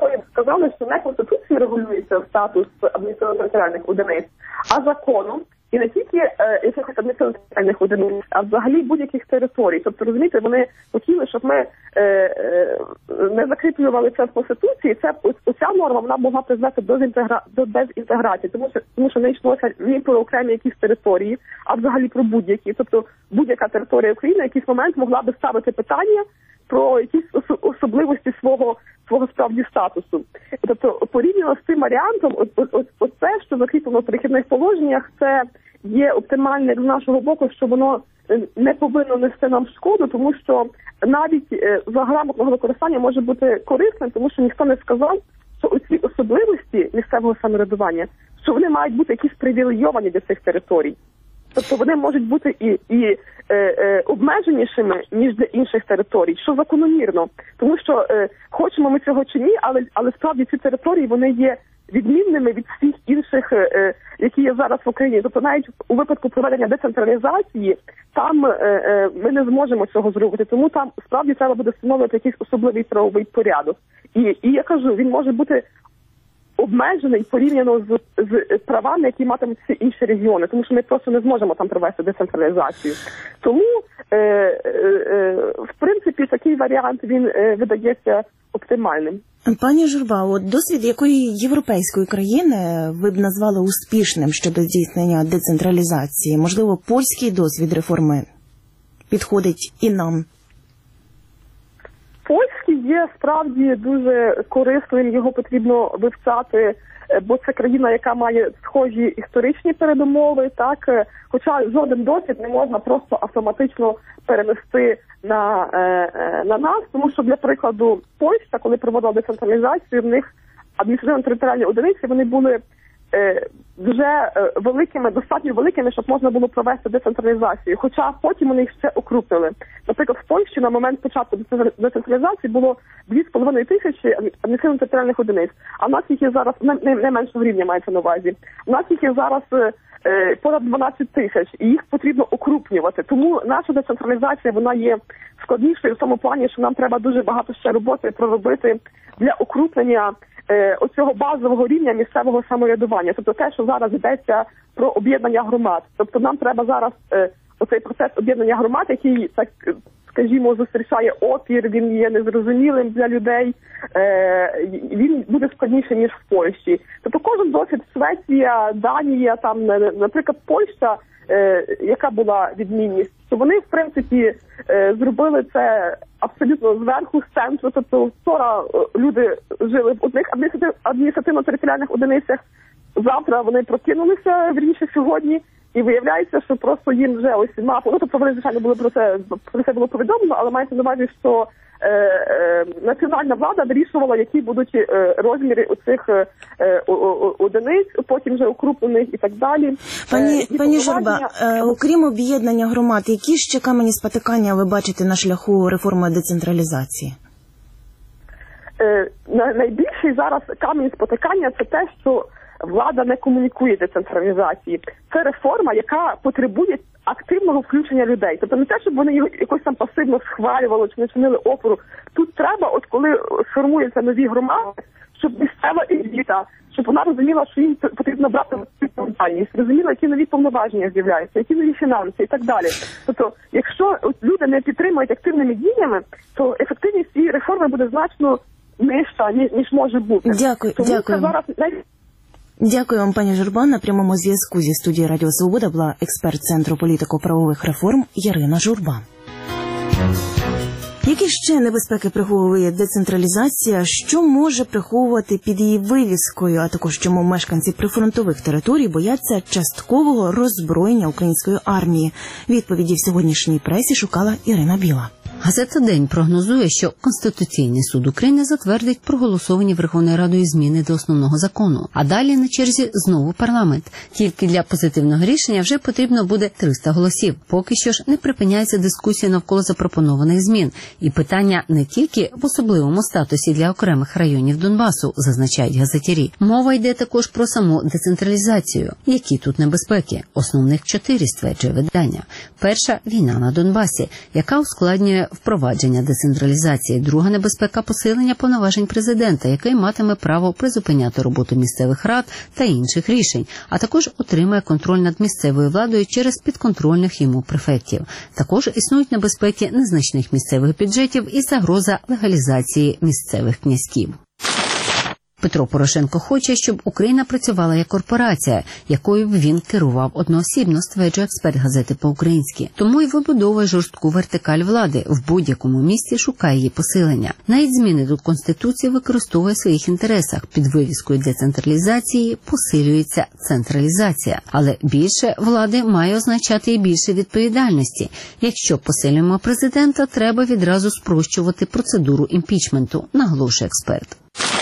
сказали, що не Конституцією регулюється статус адміністративно-територіальних одиниць, а законом. і не тільки якихось адміністративних одиниць, а взагалі будь-яких територій. Тобто, розумієте, вони хотіли, щоб ми не закріплювали це в Конституції. Оця норма, вона могла призвести до дезінтеграції, тому що не йшлося ні про окремі якісь території, а взагалі про будь-які. Тобто, будь-яка територія України в якийсь момент могла би ставити питання про якісь особливості свого справді статусу. Тобто, порівняно з цим варіантом, оце, що закріплено в перехідних положеннях, це є оптимальне з нашого боку, що воно не повинно нести нам шкоду, тому що навіть за грамотного використання може бути корисним, тому що ніхто не сказав, що оці особливості місцевого самоврядування, що вони мають бути якісь привілейовані для цих територій. Тобто вони можуть бути і обмеженішими, ніж для інших територій, що закономірно. Тому що хочемо ми цього чи ні, але справді ці території, вони є відмінними від всіх інших, які є зараз в Україні. Тобто навіть у випадку проведення децентралізації, там ми не зможемо цього зробити. Тому там справді треба буде встановити якийсь особливий правовий порядок. І я кажу, він може бути обмежений порівняно з правами, які матимуть всі інші регіони, тому що ми просто не зможемо там провести децентралізацію. Тому, в принципі, такий варіант, він видається оптимальним.
Пані Журба, от досвід якої європейської країни ви б назвали успішним щодо здійснення децентралізації? Можливо, польський досвід реформи підходить і нам?
Польський є справді дуже корисним, його потрібно вивчати, бо це країна, яка має схожі історичні передумови, так, хоча жоден досвід не можна просто автоматично перенести на нас, тому що, для прикладу, Польща, коли проводила децентралізацію, в них адміністративно-територіальні одиниці, вони були вже великими, достатньо великими, щоб можна було провести децентралізацію, хоча потім вони їх ще окрупнили. Наприклад, в Польщі на момент початку децентралізації було 2,5 тисячі адміністративно-територіальних одиниць, а в нас їх є зараз, не меншого рівня мається на увазі, в нас їх є зараз понад 12 тисяч, і їх потрібно окрупнювати. Тому наша децентралізація, вона є складнішою в тому плані, що нам треба дуже багато ще роботи проробити для окрупнення оцього базового рівня місцевого самоврядування. Тобто те, що зараз йдеться про об'єднання громад. Тобто нам треба зараз оцей процес об'єднання громад, який, так скажімо, зустрічає опір, він є незрозумілим для людей, він буде складніший, ніж в Польщі. Тобто кожен досвід, Швеція, Данія, там, наприклад, Польща, яка була відмінність, то вони, в принципі, зробили це абсолютно зверху, з центру. Тобто вчора люди жили в одних адміністративно-територіальних одиницях, завтра вони прокинулися, вірніше сьогодні, і виявляється, що просто їм вже ось мапу, ну, тобто вони, звичайно, були про це було повідомлено, але мається на увазі, що національна влада вирішувала, які будуть розміри оцих одиниць, потім вже укрупнених і так далі.
Пані Журба, окрім об'єднання громад, які ще камені спотикання ви бачите на шляху реформи децентралізації?
Найбільший зараз камінь спотикання – це те, що влада не комунікує децентралізації. Це реформа, яка потребує активного включення людей. Тобто не те, щоб вони його якось там пасивно схвалювали чи не чинили опору. Тут треба, от коли сформуються нові громади, щоб місцева еліта, щоб вона розуміла, що їм потрібно брати відповідальність, розуміла, які нові повноваження з'являються, які нові фінанси і так далі. Тобто, якщо люди не підтримують активними діями, то ефективність цієї реформи буде значно нижча, ніж може бути.
Дякую. Дякую вам, пані Журба. На прямому зв'язку зі студією Радіо Свобода була експерт Центру політико-правових реформ Ярина Журба. Які ще небезпеки приховує децентралізація? Що може приховувати під її вивіскою? А також чому мешканці прифронтових територій бояться часткового роззброєння української армії? Відповіді в сьогоднішній пресі шукала Ірина Біла.
Газета «День» прогнозує, що Конституційний суд України затвердить проголосовані Верховною Радою зміни до основного закону. А далі на черзі знову парламент. Тільки для позитивного рішення вже потрібно буде 300 голосів. Поки що ж не припиняється дискусія навколо запропонованих змін. І питання не тільки в особливому статусі для окремих районів Донбасу, зазначають газетярі. Мова йде також про саму децентралізацію. Які тут небезпеки? Основних 4, стверджує видання. Перша – війна на Донбасі, яка ускладнює впровадження децентралізації. Друга небезпека – посилення повноважень президента, який матиме право призупиняти роботу місцевих рад та інших рішень, а також отримає контроль над місцевою владою через підконтрольних йому префектів. Також існують небезпеки незначних місцевих бюджетів і загроза легалізації місцевих князьків. Петро Порошенко хоче, щоб Україна працювала як корпорація, якою б він керував одноосібно, стверджує експерт газети «По-українськи». Тому й вибудовує жорстку вертикаль влади, в будь-якому місці шукає її посилення. Навіть зміни до Конституції використовує в своїх інтересах. Під вивіскою децентралізації посилюється централізація. Але більше влади має означати і більше відповідальності. Якщо посилюємо президента, треба відразу спрощувати процедуру імпічменту, наголошує експерт.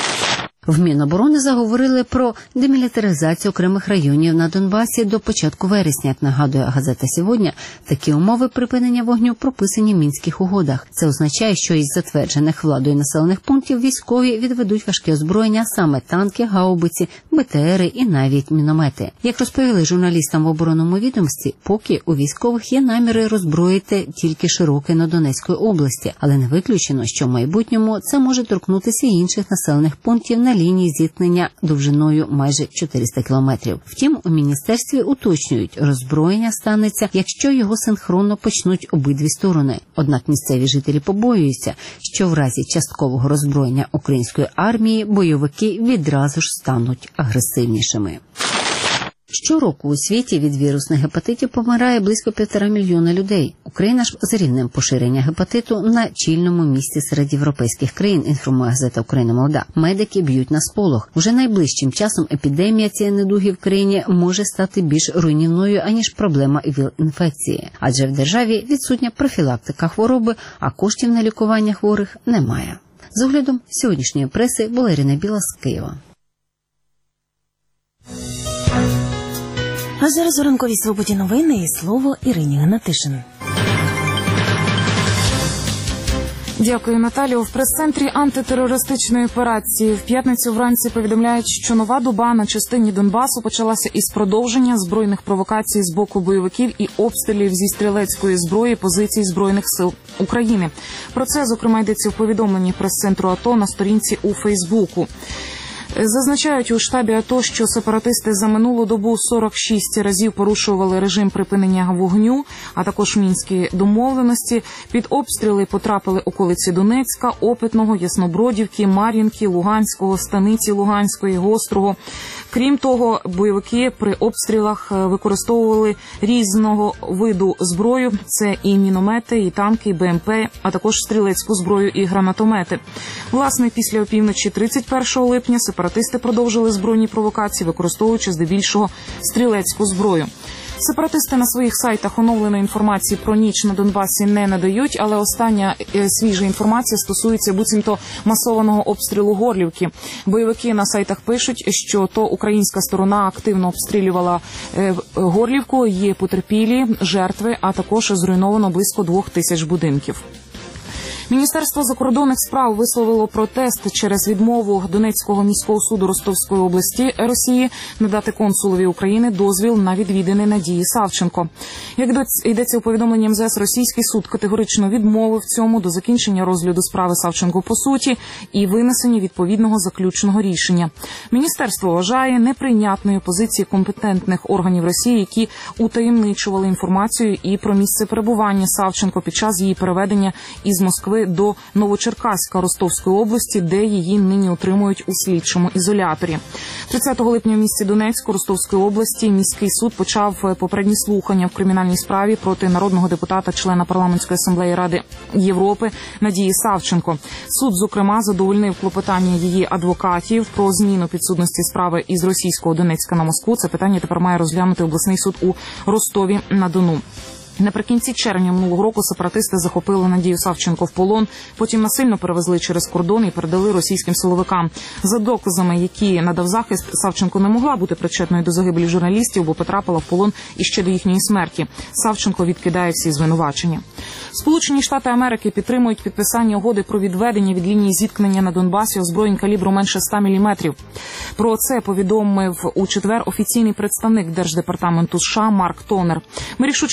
В Міноборони заговорили про демілітаризацію окремих районів на Донбасі до початку вересня. Як нагадує газета «Сьогодні», такі умови припинення вогню прописані в Мінських угодах. Це означає, що із затверджених владою населених пунктів військові відведуть важке озброєння, саме танки, гаубиці, БТРи і навіть міномети. Як розповіли журналістам в оборонному відомстві, поки у військових є наміри роззброїти тільки Широке на Донецької області, але не виключено, що в майбутньому це може торкнутися і інших населених пунктів на лінії зіткнення довжиною майже 400 кілометрів. Втім, у міністерстві уточнюють, роззброєння станеться, якщо його синхронно почнуть обидві сторони. Однак місцеві жителі побоюються, що в разі часткового роззброєння української армії бойовики відразу ж стануть агресивнішими. Щороку у світі від вірусних гепатитів помирає близько 1,5 мільйона людей. Україна ж з рівнем поширення гепатиту на чільному місці серед європейських країн, інформує газета «Україна Молода». Медики б'ють на сполох. Уже найближчим часом епідемія цієї недуги в країні може стати більш руйнівною, аніж проблема ВІЛ-інфекції. Адже в державі відсутня профілактика хвороби, а коштів на лікування хворих немає. З оглядом сьогоднішньої преси була Ірина Біла з Києва.
А зараз у ранковій свободі новини і слово Ірині Гнатишин.
Дякую, Наталію. В прес-центрі антитерористичної операції в п'ятницю вранці повідомляють, що нова доба на частині Донбасу почалася із продовження збройних провокацій з боку бойовиків і обстрілів зі стрілецької зброї позицій Збройних сил України. Про це, зокрема, йдеться в повідомленні прес-центру АТО на сторінці у Фейсбуку. Зазначають у штабі АТО, що сепаратисти за минулу добу 46 разів порушували режим припинення вогню, а також мінські домовленості. Під обстріли потрапили околиці Донецька, Опитного, Яснобродівки, Мар'їнки, Луганського, Станиці Луганської, Гострого. Крім того, бойовики при обстрілах використовували різного виду зброю. Це і міномети, і танки, і БМП, а також стрілецьку зброю і гранатомети. Власне, після опівночі 31 липня сепаратисти продовжили збройні провокації, використовуючи здебільшого стрілецьку зброю. Сепаратисти на своїх сайтах оновленої інформації про ніч на Донбасі не надають, але остання свіжа інформація стосується буцімто масованого обстрілу Горлівки. Бойовики на сайтах пишуть, що то українська сторона активно обстрілювала Горлівку, є потерпілі, жертви, а також зруйновано близько 2000 будинків. Міністерство закордонних справ висловило протест через відмову Донецького міського суду Ростовської області Росії надати консулові України дозвіл на відвідини Надії Савченко. Як йдеться у повідомленні МЗС, російський суд категорично відмовив цьому до закінчення розгляду справи Савченко по суті і винесення відповідного заключного рішення. Міністерство вважає неприйнятною позиції компетентних органів Росії, які утаємничували інформацію і про місце перебування Савченко під час її переведення із Москви до Новочеркаська Ростовської області, де її нині утримують у слідчому ізоляторі. 30 липня в місті Донецьку Ростовської області міський суд почав попередні слухання в кримінальній справі проти народного депутата, члена парламентської асамблеї Ради Європи Надії Савченко. Суд, зокрема, задовольнив клопотання її адвокатів про зміну підсудності справи із російського Донецька на Москву. Це питання тепер має розглянути обласний суд у Ростові-на-Дону. Наприкінці червня минулого року сепаратисти захопили Надію Савченко в полон, потім насильно перевезли через кордон і передали російським силовикам. За доказами, які надав захист, Савченко не могла бути причетною до загибелі журналістів, бо потрапила в полон іще до їхньої смерті. Савченко відкидає всі звинувачення. Сполучені Штати Америки підтримують підписання угоди про відведення від лінії зіткнення на Донбасі озброєнь калібру менше 100 мм. Про це повідомив у четвер офіційний представник Держдепартаменту США Марк Тонер. Ми рішуче підтримуємо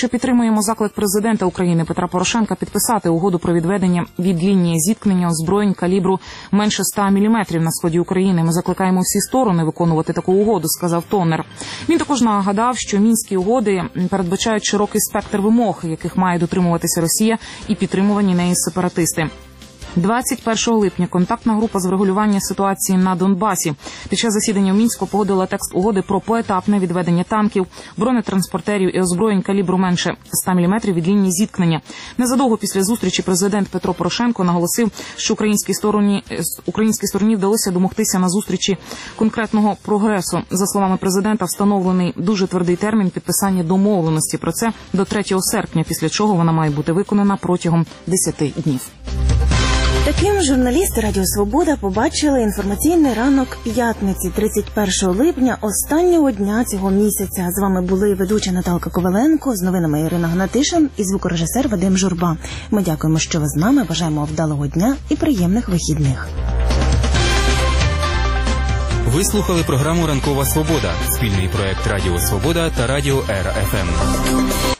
підтримуємо заклик президента України Петра Порошенка підписати угоду про відведення від лінії зіткнення озброєнь калібру менше 100 мм на сході України. Ми закликаємо всі сторони виконувати таку угоду, сказав Тонер. Він також нагадав, що мінські угоди передбачають широкий спектр вимог, яких має дотримуватися Росія і підтримувані нею сепаратисти. 21 липня контактна група з врегулювання ситуації на Донбасі під час засідання в Мінську погодила текст угоди про поетапне відведення танків, бронетранспортерів і озброєнь калібру менше 100 мм від лінії зіткнення. Незадовго після зустрічі президент Петро Порошенко наголосив, що українській стороні вдалося домогтися на зустрічі конкретного прогресу. За словами президента, встановлений дуже твердий термін підписання домовленості про це до 3 серпня, після чого вона має бути виконана протягом 10 днів.
Таким журналісти Радіо Свобода побачили інформаційний ранок п'ятниці, 31 липня, останнього дня цього місяця. З вами були ведуча Наталка Коваленко, з новинами Ірина Гнатишин і звукорежисер Вадим Журба. Ми дякуємо, що ви з нами, бажаємо вдалого дня і приємних вихідних.
Ви слухали програму «Ранкова Свобода» – спільний проект Радіо Свобода та Радіо РФМ.